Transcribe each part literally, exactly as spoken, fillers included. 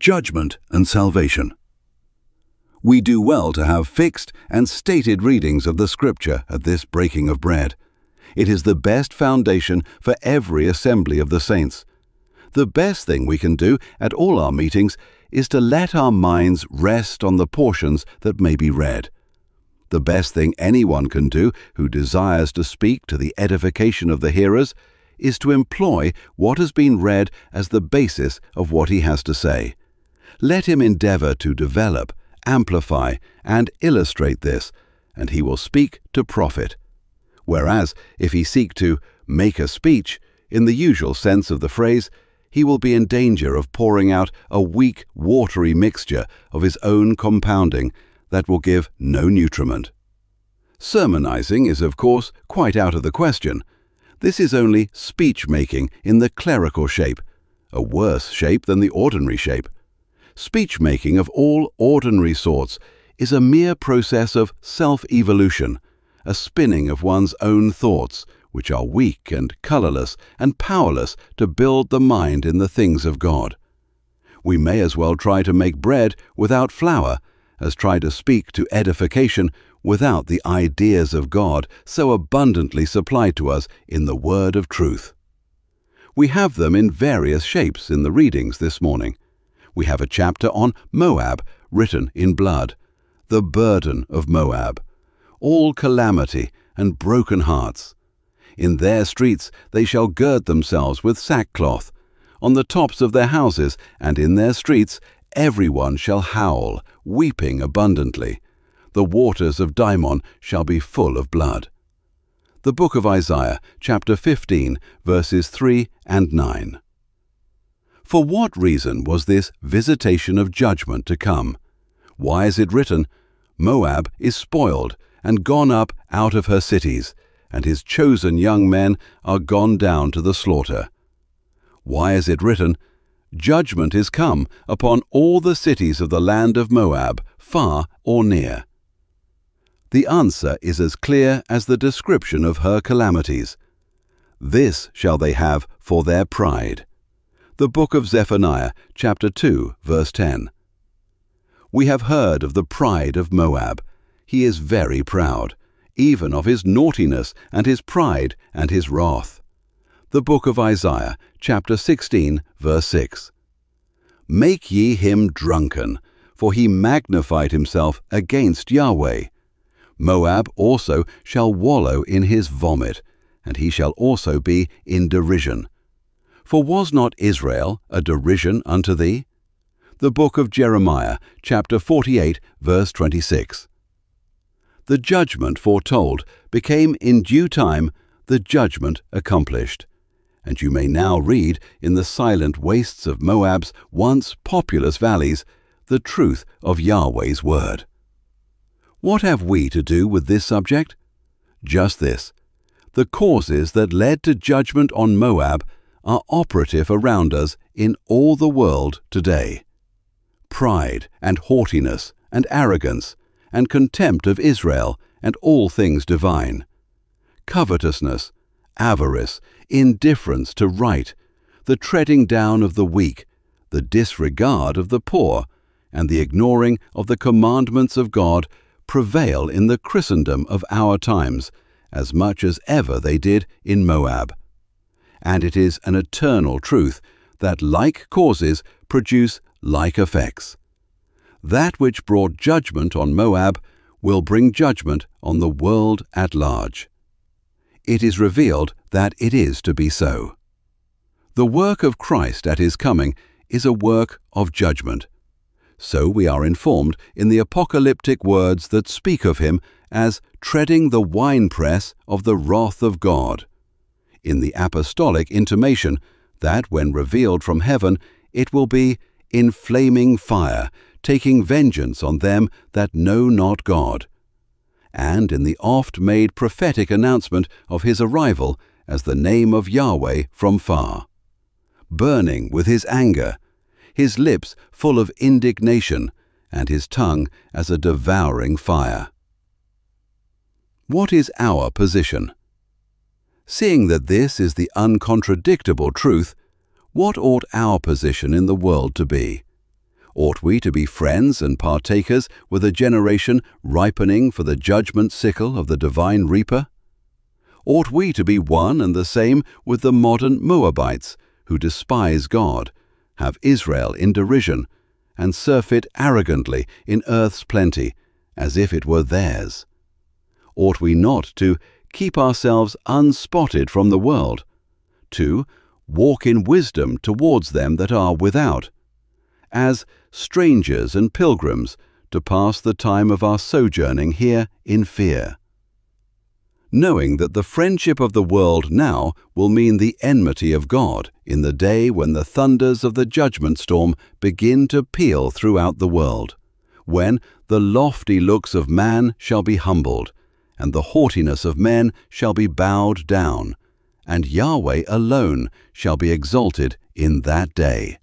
Judgment and Salvation. We do well to have fixed and stated readings of the Scripture at this breaking of bread. It is the best foundation for every assembly of the saints. The best thing we can do at all our meetings is to let our minds rest on the portions that may be read. The best thing anyone can do who desires to speak to the edification of the hearers is to employ what has been read as the basis of what he has to say. Let him endeavor to develop, amplify, and illustrate this, and he will speak to profit. Whereas, if he seek to make a speech, in the usual sense of the phrase, he will be in danger of pouring out a weak, watery mixture of his own compounding that will give no nutriment. Sermonizing is, of course, quite out of the question. This is only speech-making in the clerical shape, a worse shape than the ordinary shape. Speech-making of all ordinary sorts is a mere process of self-evolution, a spinning of one's own thoughts, which are weak and colorless and powerless to build the mind in the things of God. We may as well try to make bread without flour as try to speak to edification without the ideas of God so abundantly supplied to us in the word of truth. We have them in various shapes in the readings this morning. We have a chapter on Moab written in blood, the burden of Moab, all calamity and broken hearts. In their streets they shall gird themselves with sackcloth. On the tops of their houses and in their streets everyone shall howl, weeping abundantly. The waters of Dimon shall be full of blood. The book of Isaiah, chapter fifteen, verses three and nine. For what reason was this visitation of judgment to come? Why is it written, Moab is spoiled and gone up out of her cities, and his chosen young men are gone down to the slaughter? Why is it written, Judgment is come upon all the cities of the land of Moab, far or near? The answer is as clear as the description of her calamities. This shall they have for their pride. The book of Zephaniah, chapter two, verse ten. We have heard of the pride of Moab. He is very proud, even of his naughtiness and his pride and his wrath. The book of Isaiah, chapter sixteen, verse six. Make ye him drunken, for he magnified himself against Yahweh. Moab also shall wallow in his vomit, and he shall also be in derision. For was not Israel a derision unto thee? The book of Jeremiah, chapter forty-eight, verse twenty-six. The judgment foretold became in due time the judgment accomplished, and you may now read in the silent wastes of Moab's once populous valleys the truth of Yahweh's word. What have we to do with this subject? Just this: the causes that led to judgment on Moab are operative around us in all the world today. Pride and haughtiness and arrogance and contempt of Israel and all things divine. Covetousness, avarice, indifference to right, the treading down of the weak, the disregard of the poor, and the ignoring of the commandments of God prevail in the Christendom of our times as much as ever they did in Moab. And it is an eternal truth that like causes produce like effects. That which brought judgment on Moab will bring judgment on the world at large. It is revealed that it is to be so. The work of Christ at his coming is a work of judgment. So we are informed in the apocalyptic words that speak of him as treading the winepress of the wrath of God. In the apostolic intimation that when revealed from heaven it will be in flaming fire, taking vengeance on them that know not God. And in the oft-made prophetic announcement of his arrival as the name of Yahweh from far. Burning with his anger, his lips full of indignation, and his tongue as a devouring fire. What is our position? Seeing that this is the uncontradictable truth, what ought our position in the world to be? Ought we to be friends and partakers with a generation ripening for the judgment sickle of the divine reaper? Ought we to be one and the same with the modern Moabites, who despise God, have Israel in derision, and surfeit arrogantly in earth's plenty, as if it were theirs? Ought we not to keep ourselves unspotted from the world, to walk in wisdom towards them that are without, as strangers and pilgrims, to pass the time of our sojourning here in fear, knowing that the friendship of the world now will mean the enmity of God in the day when the thunders of the judgment storm begin to peal throughout the world, when the lofty looks of man shall be humbled, and the haughtiness of men shall be bowed down, and Yahweh alone shall be exalted in that day.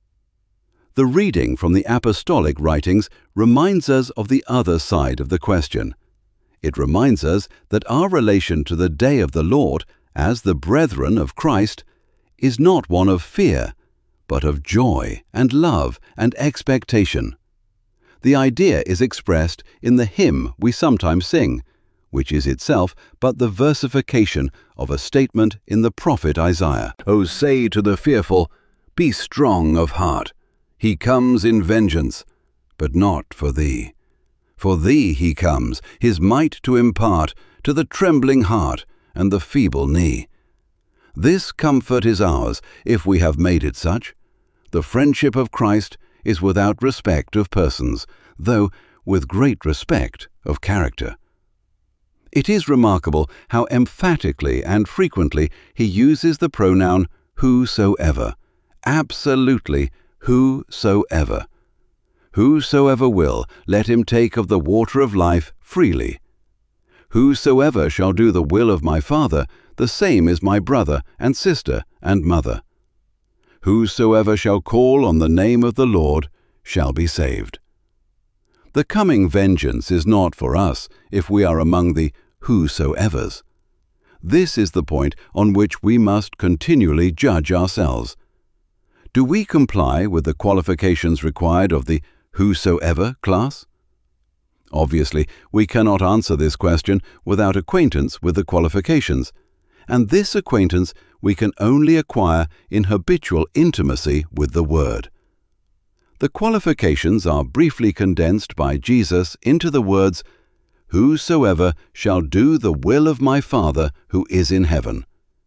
The reading from the apostolic writings reminds us of the other side of the question. It reminds us that our relation to the day of the Lord, as the brethren of Christ, is not one of fear, but of joy and love and expectation. The idea is expressed in the hymn we sometimes sing, which is itself but the versification of a statement in the prophet Isaiah. O say to the fearful, be strong of heart. He comes in vengeance, but not for thee. For thee he comes, his might to impart to the trembling heart and the feeble knee. This comfort is ours, if we have made it such. The friendship of Christ is without respect of persons, though with great respect of character. It is remarkable how emphatically and frequently he uses the pronoun whosoever, absolutely whosoever. Whosoever will, let him take of the water of life freely. Whosoever shall do the will of my Father, the same is my brother and sister and mother. Whosoever shall call on the name of the Lord shall be saved. The coming vengeance is not for us if we are among the whosoevers. This is the point on which we must continually judge ourselves. Do we comply with the qualifications required of the whosoever class? Obviously, we cannot answer this question without acquaintance with the qualifications, and this acquaintance we can only acquire in habitual intimacy with the Word. The qualifications are briefly condensed by Jesus into the words, "Whosoever shall do the will of my Father who is in heaven."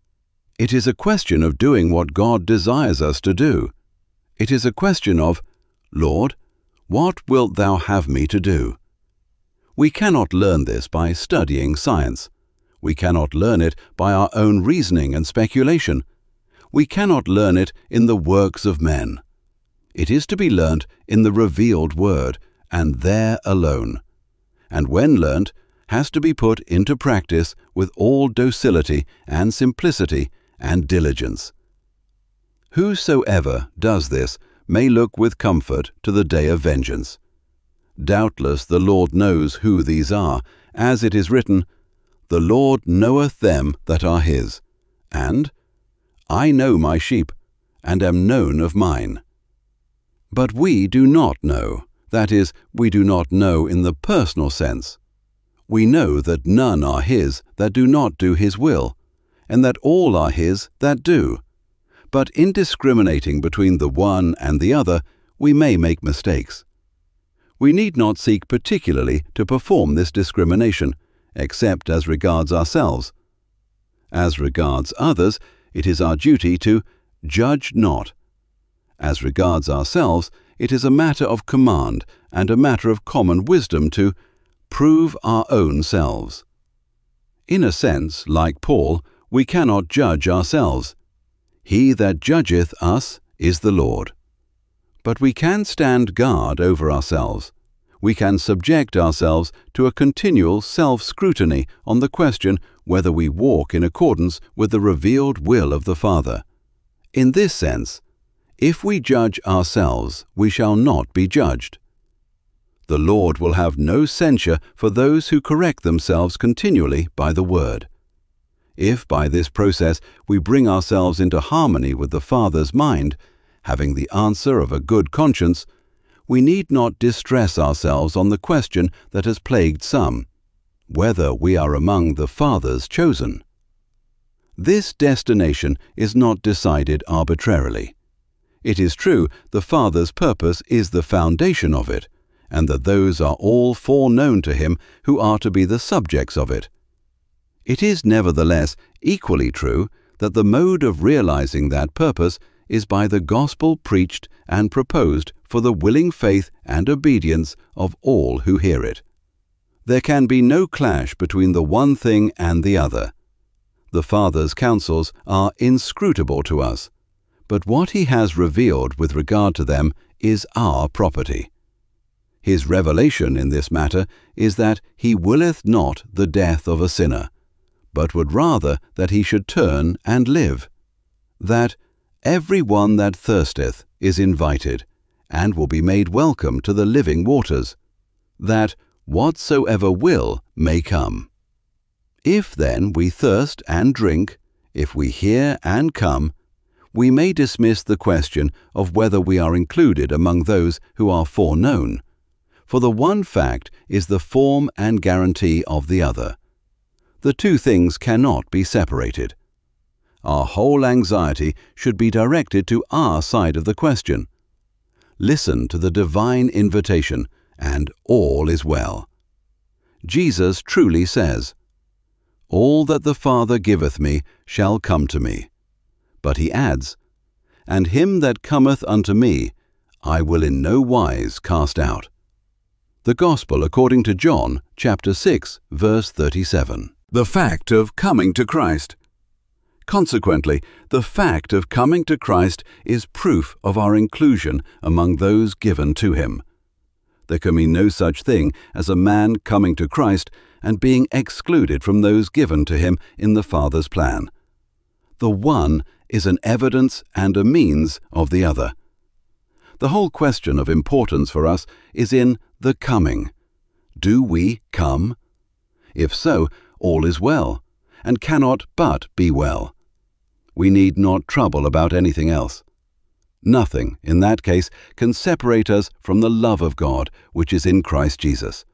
It is a question of doing what God desires us to do. It is a question of, "Lord, what wilt thou have me to do?" We cannot learn this by studying science. We cannot learn it by our own reasoning and speculation. We cannot learn it in the works of men. It is to be learnt in the revealed Word, and there alone, and when learnt, has to be put into practice with all docility and simplicity and diligence. Whosoever does this may look with comfort to the day of vengeance. Doubtless the Lord knows who these are, as it is written, "The Lord knoweth them that are his," and "I know my sheep, and am known of mine." But we do not know, that is, we do not know in the personal sense. We know that none are his that do not do his will, and that all are his that do. But in discriminating between the one and the other, we may make mistakes. We need not seek particularly to perform this discrimination, except as regards ourselves. As regards others, it is our duty to judge not. As regards ourselves, it is a matter of command and a matter of common wisdom to prove our own selves. In a sense, like Paul, we cannot judge ourselves. He that judgeth us is the Lord. But we can stand guard over ourselves. We can subject ourselves to a continual self-scrutiny on the question whether we walk in accordance with the revealed will of the Father. In this sense, if we judge ourselves, we shall not be judged. The Lord will have no censure for those who correct themselves continually by the Word. If by this process we bring ourselves into harmony with the Father's mind, having the answer of a good conscience, we need not distress ourselves on the question that has plagued some, whether we are among the Father's chosen. This destination is not decided arbitrarily. It is true the Father's purpose is the foundation of it, and that those are all foreknown to Him who are to be the subjects of it. It is nevertheless equally true that the mode of realizing that purpose is by the gospel preached and proposed for the willing faith and obedience of all who hear it. There can be no clash between the one thing and the other. The Father's counsels are inscrutable to us, but what He has revealed with regard to them is our property. His revelation in this matter is that He willeth not the death of a sinner, but would rather that he should turn and live, that every one that thirsteth is invited, and will be made welcome to the living waters, that whatsoever will may come. If then we thirst and drink, if we hear and come, we may dismiss the question of whether we are included among those who are foreknown, for the one fact is the form and guarantee of the other. The two things cannot be separated. Our whole anxiety should be directed to our side of the question. Listen to the divine invitation, and all is well. Jesus truly says, "All that the Father giveth me shall come to me." But He adds, "And him that cometh unto me, I will in no wise cast out." The Gospel according to John, chapter six, verse thirty-seven. The fact of coming to Christ. Consequently, the fact of coming to Christ is proof of our inclusion among those given to Him. There can be no such thing as a man coming to Christ and being excluded from those given to him in the Father's plan. The one is an evidence and a means of the other. The whole question of importance for us is in the coming. Do we come? If so, all is well, and cannot but be well. We need not trouble about anything else. Nothing, in that case, can separate us from the love of God which is in Christ Jesus.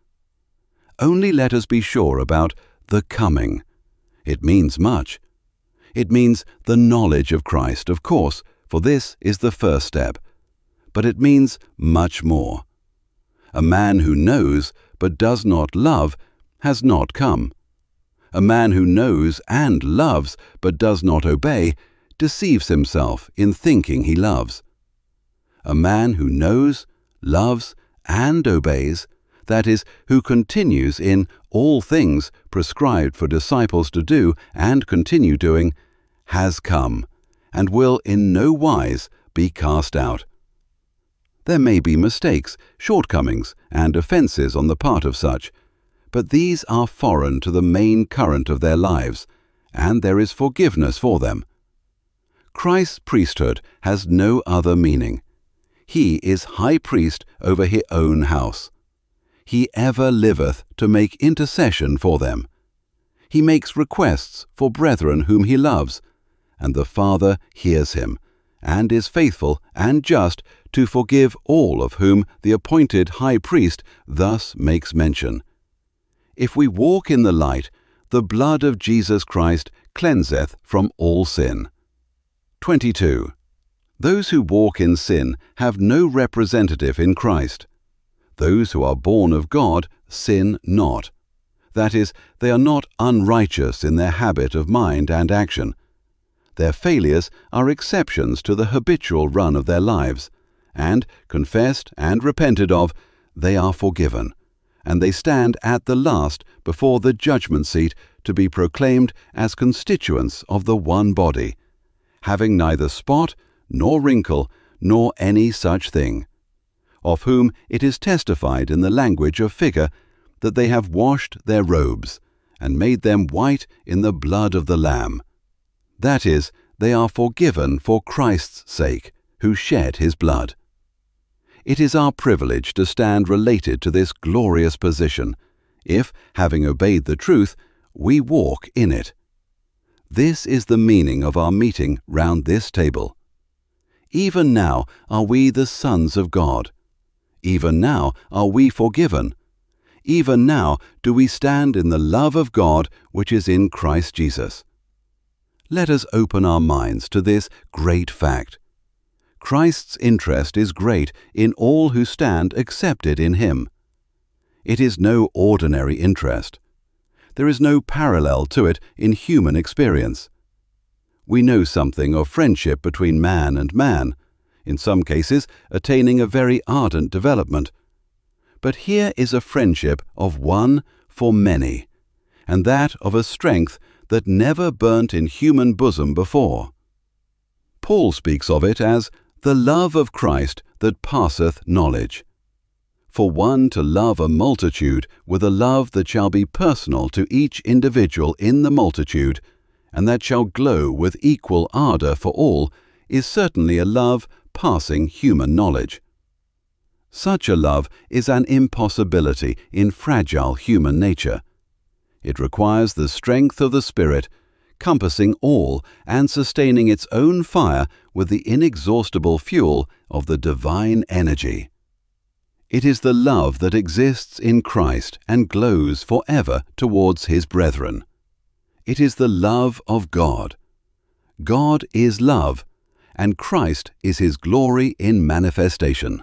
Only let us be sure about the coming. It means much. It means the knowledge of Christ, of course, for this is the first step. But it means much more. A man who knows but does not love has not come. A man who knows and loves but does not obey deceives himself in thinking he loves. A man who knows, loves, and obeys, that is, who continues in all things prescribed for disciples to do and continue doing, has come, and will in no wise be cast out. There may be mistakes, shortcomings, and offences on the part of such, but these are foreign to the main current of their lives, and there is forgiveness for them. Christ's priesthood has no other meaning. He is high priest over His own house. He ever liveth to make intercession for them. He makes requests for brethren whom He loves, and the Father hears him, and is faithful and just to forgive all of whom the appointed high priest thus makes mention. If we walk in the light, the blood of Jesus Christ cleanseth from all sin. twenty-two. Those who walk in sin have no representative in Christ. Those who are born of God sin not. That is, they are not unrighteous in their habit of mind and action. Their failures are exceptions to the habitual run of their lives, and, confessed and repented of, they are forgiven, and they stand at the last before the judgment seat to be proclaimed as constituents of the one body, having neither spot, nor wrinkle, nor any such thing, of whom it is testified in the language of figure that they have washed their robes, and made them white in the blood of the Lamb. That is, they are forgiven for Christ's sake, who shed His blood. It is our privilege to stand related to this glorious position, if, having obeyed the truth, we walk in it. This is the meaning of our meeting round this table. Even now are we the sons of God. Even now are we forgiven. Even now do we stand in the love of God which is in Christ Jesus. Let us open our minds to this great fact. Christ's interest is great in all who stand accepted in Him. It is no ordinary interest. There is no parallel to it in human experience. We know something of friendship between man and man, in some cases attaining a very ardent development. But here is a friendship of one for many, and that of a strength that never burnt in human bosom before. Paul speaks of it as the love of Christ that passeth knowledge. For one to love a multitude with a love that shall be personal to each individual in the multitude, and that shall glow with equal ardour for all, is certainly a love passing human knowledge. Such a love is an impossibility in fragile human nature. It requires the strength of the Spirit, compassing all and sustaining its own fire with the inexhaustible fuel of the divine energy. It is the love that exists in Christ and glows forever towards His brethren. It is the love of God. God is love, and Christ is His glory in manifestation.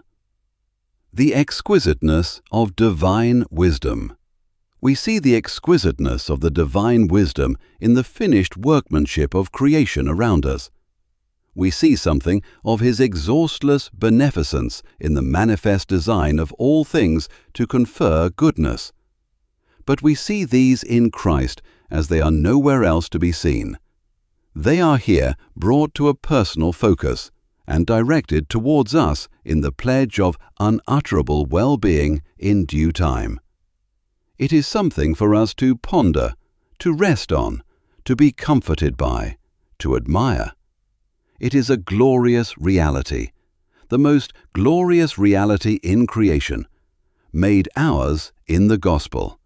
The exquisiteness of divine wisdom. We see the exquisiteness of the divine wisdom in the finished workmanship of creation around us. We see something of His exhaustless beneficence in the manifest design of all things to confer goodness. But we see these in Christ as they are nowhere else to be seen. They are here brought to a personal focus and directed towards us in the pledge of unutterable well-being in due time. It is something for us to ponder, to rest on, to be comforted by, to admire. It is a glorious reality, the most glorious reality in creation, made ours in the gospel.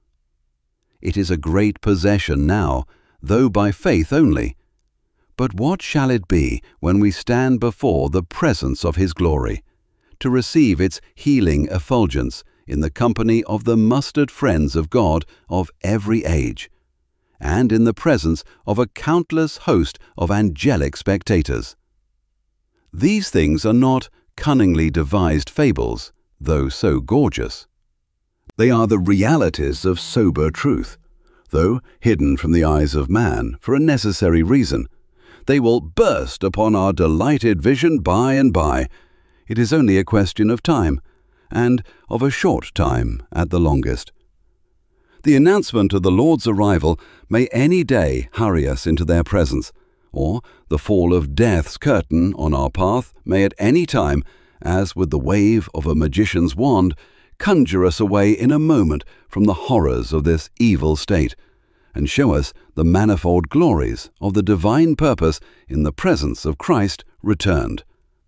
It is a great possession now, though by faith only. But what shall it be when we stand before the presence of His glory, to receive its healing effulgence in the company of the mustered friends of God of every age, and in the presence of a countless host of angelic spectators? These things are not cunningly devised fables, though so gorgeous. They are the realities of sober truth, though hidden from the eyes of man for a necessary reason. They will burst upon our delighted vision by and by. It is only a question of time, and of a short time at the longest. The announcement of the Lord's arrival may any day hurry us into their presence, or the fall of death's curtain on our path may at any time, as with the wave of a magician's wand, conjure us away in a moment from the horrors of this evil state, and show us the manifold glories of the divine purpose in the presence of Christ returned.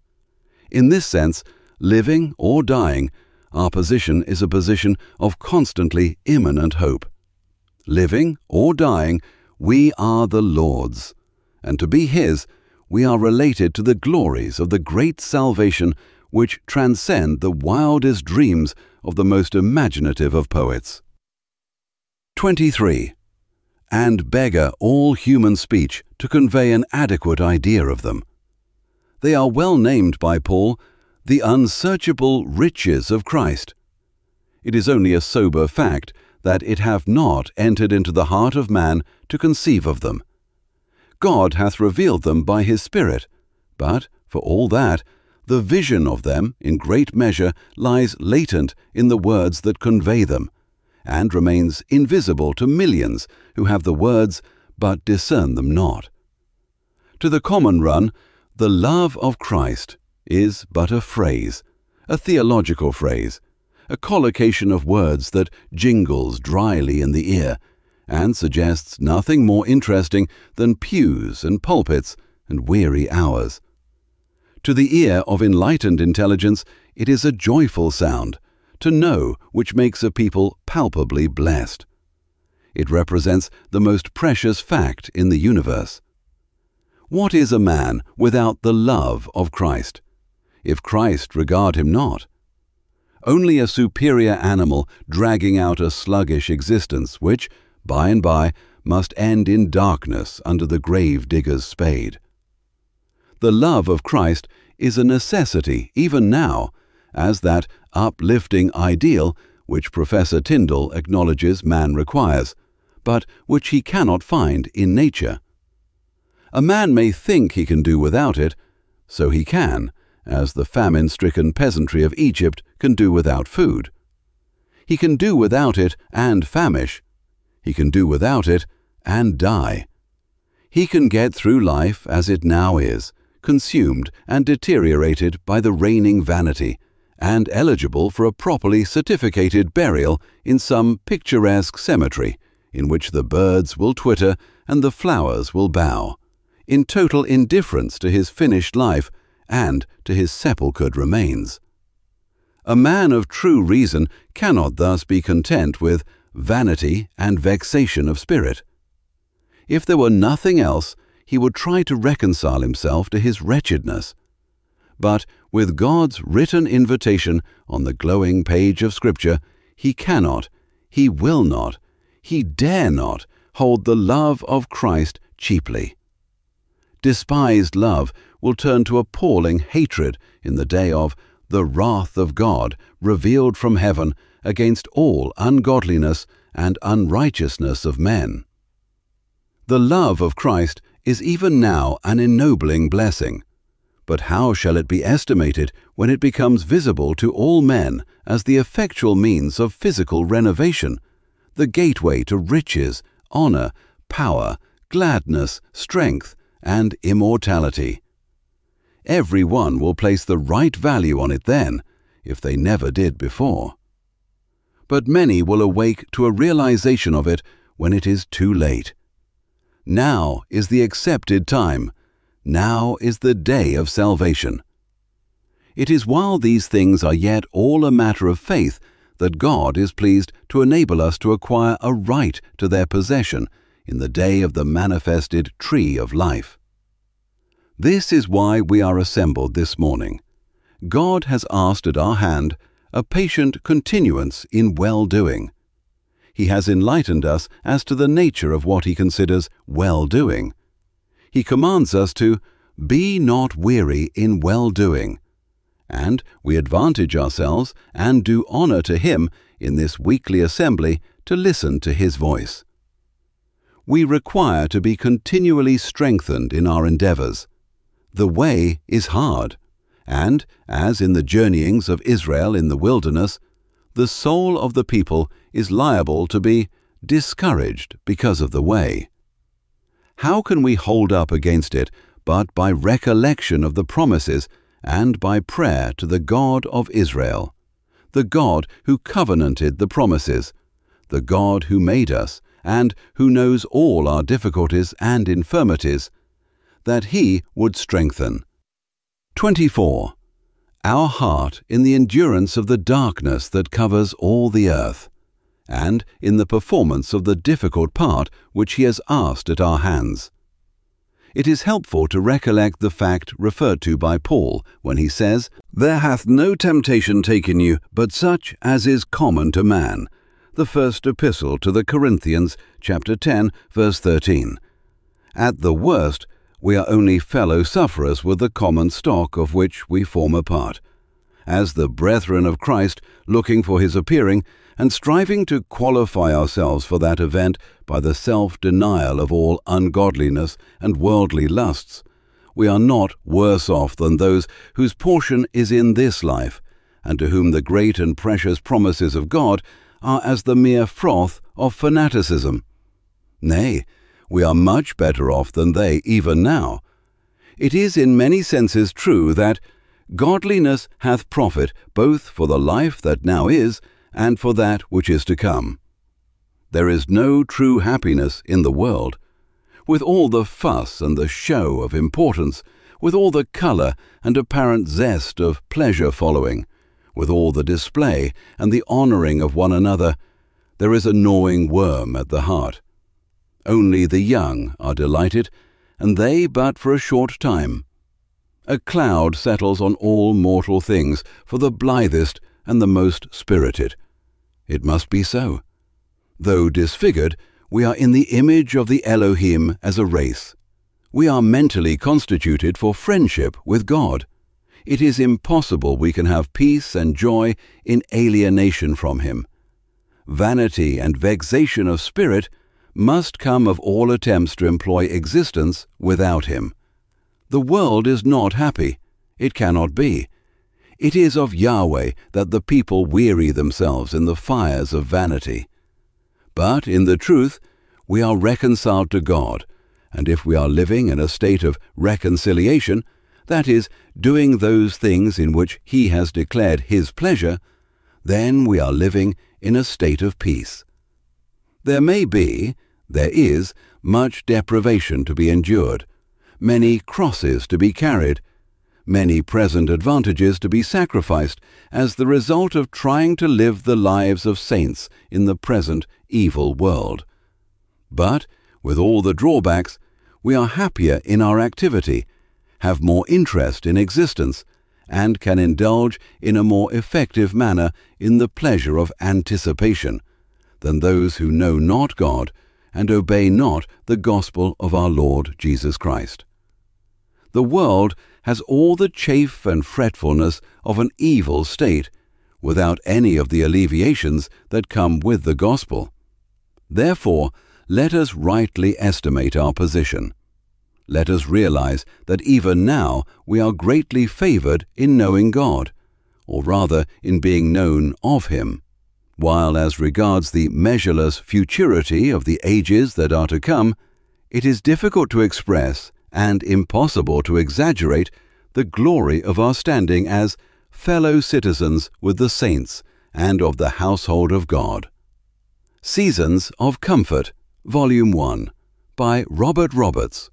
In this sense, living or dying, our position is a position of constantly imminent hope. Living or dying, we are the Lord's, and to be His, we are related to the glories of the great salvation which transcend the wildest dreams of the most imaginative of poets. twenty-three. And beggar all human speech to convey an adequate idea of them. They are well named by Paul, the unsearchable riches of Christ. It is only a sober fact that it hath not entered into the heart of man to conceive of them. God hath revealed them by His Spirit, but, for all that, the vision of them, in great measure, lies latent in the words that convey them, and remains invisible to millions who have the words, but discern them not. To the common run, the love of Christ is but a phrase, a theological phrase, a collocation of words that jingles dryly in the ear, and suggests nothing more interesting than pews and pulpits and weary hours. To the ear of enlightened intelligence, it is a joyful sound, to know which makes a people palpably blessed. It represents the most precious fact in the universe. What is a man without the love of Christ, if Christ regard him not? only a superior animal dragging out a sluggish existence which, by and by, must end in darkness under the grave digger's spade. The love of Christ is a necessity even now, as that uplifting ideal which Professor Tyndall acknowledges man requires, but which he cannot find in nature. A man may think he can do without it, so he can, as the famine-stricken peasantry of Egypt can do without food. He can do without it and famish. He can do without it and die. He can get through life as it now is, consumed and deteriorated by the reigning vanity, and eligible for a properly certificated burial in some picturesque cemetery, in which the birds will twitter and the flowers will bow, in total indifference to his finished life and to his sepulchred remains. A man of true reason cannot thus be content with vanity and vexation of spirit. If there were nothing else, he would try to reconcile himself to his wretchedness. But with God's written invitation on the glowing page of Scripture, he cannot, he will not, he dare not hold the love of Christ cheaply. Despised love will turn to appalling hatred in the day of the wrath of God revealed from heaven against all ungodliness and unrighteousness of men. The love of Christ is even now an ennobling blessing, but how shall it be estimated when it becomes visible to all men as the effectual means of physical renovation, the gateway to riches, honor, power, gladness, strength, and immortality? Every one will place the right value on it then, if they never did before. But many will awake to a realization of it when it is too late. Now is the accepted time. Now is the day of salvation. It is while these things are yet all a matter of faith that God is pleased to enable us to acquire a right to their possession in the day of the manifested tree of life. This is why we are assembled this morning. God has asked at our hand a patient continuance in well-doing. He has enlightened us as to the nature of what he considers well-doing. He commands us to be not weary in well-doing, and we advantage ourselves and do honor to him in this weekly assembly to listen to his voice. We require to be continually strengthened in our endeavors. The way is hard, and, as in the journeyings of Israel in the wilderness, the soul of the people is liable to be discouraged because of the way. How can we hold up against it but by recollection of the promises and by prayer to the God of Israel, the God who covenanted the promises, the God who made us and who knows all our difficulties and infirmities, that he would strengthen. twenty-four. Our heart in the endurance of the darkness that covers all the earth, and in the performance of the difficult part which he has asked at our hands. It is helpful to recollect the fact referred to by Paul when he says, "There hath no temptation taken you, but such as is common to man." The first epistle to the Corinthians, chapter ten, verse thirteen. At the worst, we are only fellow sufferers with the common stock of which we form a part, as the brethren of Christ, looking for his appearing, and striving to qualify ourselves for that event by the self-denial of all ungodliness and worldly lusts. We are not worse off than those whose portion is in this life, and to whom the great and precious promises of God are as the mere froth of fanaticism. Nay, we are much better off than they even now. It is in many senses true that godliness hath profit both for the life that now is and for that which is to come. There is no true happiness in the world. With all the fuss and the show of importance, with all the colour and apparent zest of pleasure-following, with all the display and the honouring of one another, there is a gnawing worm at the heart. Only the young are delighted, and they but for a short time. A cloud settles on all mortal things for the blithest and the most spirited. It must be so. Though disfigured, we are in the image of the Elohim as a race. We are mentally constituted for friendship with God. It is impossible we can have peace and joy in alienation from Him. Vanity and vexation of spirit must come of all attempts to employ existence without Him. The world is not happy. It cannot be. It is of Yahweh that the people weary themselves in the fires of vanity. But in the truth, we are reconciled to God, and if we are living in a state of reconciliation, that is, doing those things in which He has declared His pleasure, then we are living in a state of peace. There may be, there is, much deprivation to be endured, many crosses to be carried, many present advantages to be sacrificed as the result of trying to live the lives of saints in the present evil world. But, with all the drawbacks, we are happier in our activity, have more interest in existence, and can indulge in a more effective manner in the pleasure of anticipation than those who know not God and obey not the gospel of our Lord Jesus Christ. The world has all the chafe and fretfulness of an evil state, without any of the alleviations that come with the gospel. Therefore, let us rightly estimate our position. Let us realize that even now we are greatly favored in knowing God, or rather in being known of Him, while as regards the measureless futurity of the ages that are to come, it is difficult to express and impossible to exaggerate the glory of our standing as fellow citizens with the saints and of the household of God. Seasons of Comfort, Volume one, by Robert Roberts.